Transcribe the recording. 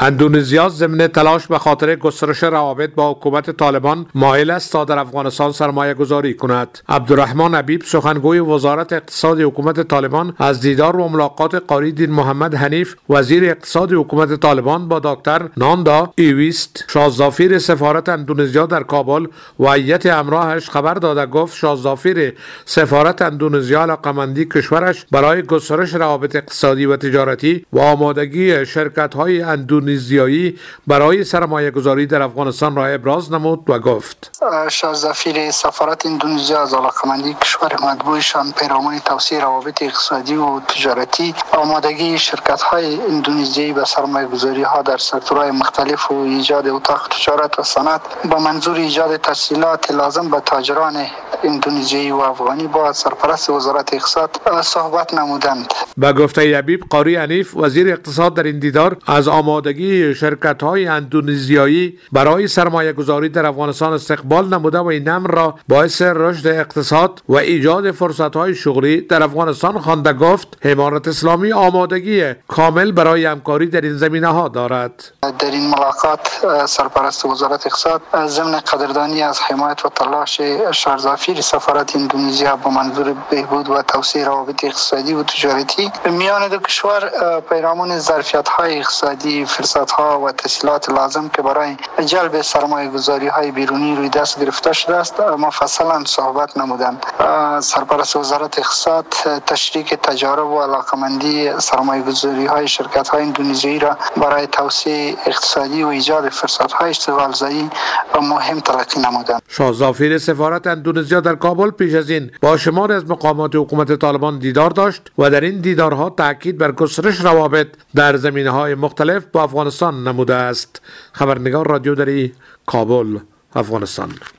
اندونزیا ضمن تلاش به خاطر گسترش روابط با حکومت طالبان مایل است تا در افغانستان سرمایه گذاری کند. عبدالرحمن حبیب سخنگوی وزارت اقتصاد حکومت طالبان از دیدار و ملاقات قاری دین محمد حنیف وزیر اقتصاد حکومت طالبان با دکتر ناندا ایویست شاهزافیر سفارت اندونزیا در کابل و هیئت همراهش خبر داده گفت شاهزافیر سفارت اندونزیا علاقه‌مندی کشورش برای گسترش روابط اقتصادی و تجارتی و آمادگی شرکت‌های اندونزیایی برای سرمایه گذاری در افغانستان را ابراز نمود و گفت شاهزافیر سفارت اندونزیا از علاقه‌مندی کشور مطبوعشان پیرامون توسعه روابط اقتصادی و تجارتی آمادگی شرکت‌های اندونزیایی به سرمایه گذاری‌ها در سکتورهای مختلف و ایجاد اتاق تجارت و صنعت با منظور ایجاد تسهیلات لازم به تاجران اندونزیایی و افغانی با سرپرست وزارت اقتصاد صحبت نمودند. به گفته حبیب قاری حنیف وزیر اقتصاد در این دیدار از آمادگی شرکت‌های اندونزیایی برای سرمایه گذاری در افغانستان استقبال نموده و این امر را باعث رشد اقتصاد و ایجاد فرصت‌های شغلی در افغانستان خوانده گفت امارت اسلامی آمادگی کامل برای همکاری در این زمینه‌ها دارد. در این ملاقات سرپرست وزارت اقتصاد ضمن قدردانی از حمایت و تلاش شاهزافیر سفارت اندونزیا با منظور بهبود و توسعه روابط اقتصادی و تجارتی میان دو کشور پیرامون ظرفیت‌های اقتصادی، فرصت‌ها و تسهیلات لازم که برای جلب سرمایه‌گذاری‌های بیرونی روی دست گرفته شده است مفصلا صحبت نمودند. سرپرست وزارت اقتصاد تشریک تجارب و علاقه‌مندی سرمایه‌گذاری‌های شرکت‌های اندونزیایی را برای توسعه اقتصادی و ایجاد فرصت‌های اشتغالزایی مهم تلقی نمودند. شاهزافیر سفارت اندونزیا در کابل پیش از این با شمار از مقامات حکومت طالبان دیدار داشت و در این دیدارها تاکید بر گسترش روابط در زمینه‌های مختلف با افغانستان نموده است. خبرنگار رادیو دری کابل، افغانستان.